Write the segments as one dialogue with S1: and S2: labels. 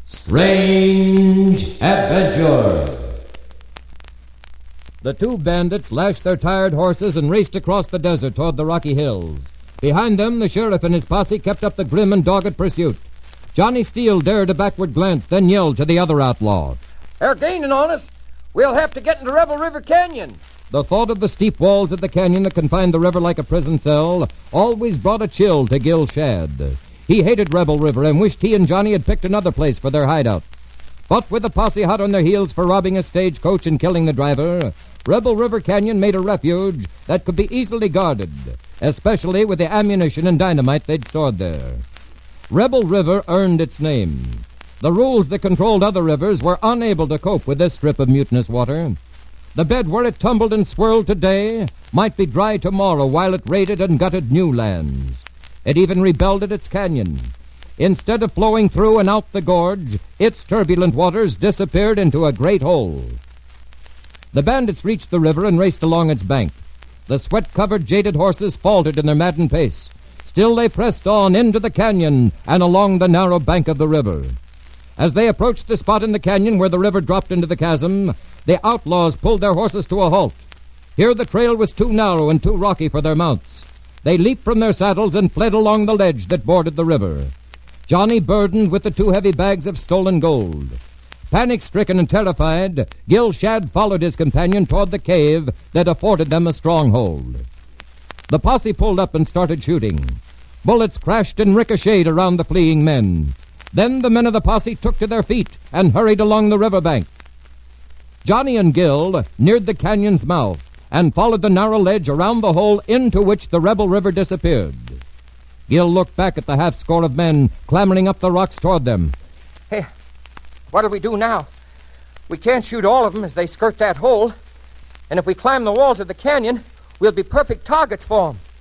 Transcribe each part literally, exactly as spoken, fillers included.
S1: Strange Adventure.
S2: The two bandits lashed their tired horses and raced across the desert toward the Rocky Hills. Behind them, the sheriff and his posse kept up the grim and dogged pursuit. Johnny Steele dared a backward glance, then yelled to the other outlaw.
S3: They're gaining on us. We'll have to get into Rebel River Canyon.
S2: The thought of the steep walls of the canyon that confined the river like a prison cell always brought a chill to Gil Shadd. He hated Rebel River and wished he and Johnny had picked another place for their hideout. But with the posse hot on their heels for robbing a stagecoach and killing the driver, Rebel River Canyon made a refuge that could be easily guarded, especially with the ammunition and dynamite they'd stored there. Rebel River earned its name. The rules that controlled other rivers were unable to cope with this strip of mutinous water. The bed where it tumbled and swirled today might be dry tomorrow while it raided and gutted new lands. It even rebelled at its canyon. Instead of flowing through and out the gorge, its turbulent waters disappeared into a great hole. The bandits reached the river and raced along its bank. The sweat-covered, jaded horses faltered in their maddened pace. Still they pressed on into the canyon and along the narrow bank of the river. As they approached the spot in the canyon where the river dropped into the chasm, the outlaws pulled their horses to a halt. Here the trail was too narrow and too rocky for their mounts. They leaped from their saddles and fled along the ledge that bordered the river. Johnny burdened with the two heavy bags of stolen gold. Panic-stricken and terrified, Gil Shadd followed his companion toward the cave that afforded them a stronghold. The posse pulled up and started shooting. Bullets crashed and ricocheted around the fleeing men. Then the men of the posse took to their feet and hurried along the riverbank. Johnny and Gil neared the canyon's mouth and followed the narrow ledge around the hole into which the Rebel River disappeared. Gil looked back at the half-score of men clambering up the rocks toward them.
S3: Hey, what do we do now? We can't shoot all of them as they skirt that hole. And if we climb the walls of the canyon, we'll be perfect targets for them.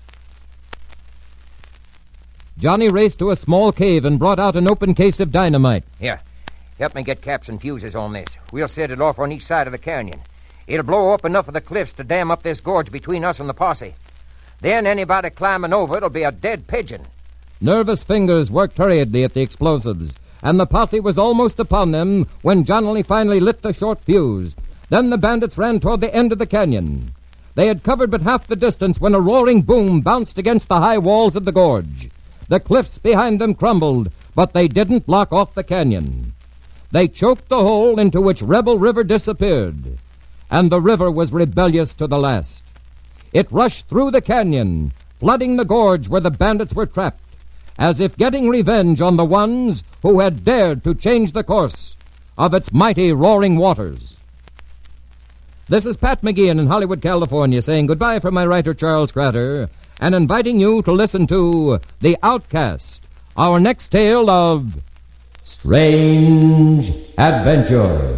S2: Johnny raced to a small cave and brought out an open case of dynamite.
S4: Here, help me get caps and fuses on this. We'll set it off on each side of the canyon. It'll blow up enough of the cliffs to dam up this gorge between us and the posse. Then anybody climbing over it'll be a dead pigeon.
S2: Nervous fingers worked hurriedly at the explosives, and the posse was almost upon them when Johnny finally lit the short fuse. Then the bandits ran toward the end of the canyon. They had covered but half the distance when a roaring boom bounced against the high walls of the gorge. The cliffs behind them crumbled, but they didn't block off the canyon. They choked the hole into which Rebel River disappeared, and the river was rebellious to the last. It rushed through the canyon, flooding the gorge where the bandits were trapped, as if getting revenge on the ones who had dared to change the course of its mighty roaring waters. This is Pat McGeehan in Hollywood, California, saying goodbye from my writer, Charles Cratter, and inviting you to listen to The Outcast, our next tale of
S1: Strange Adventure.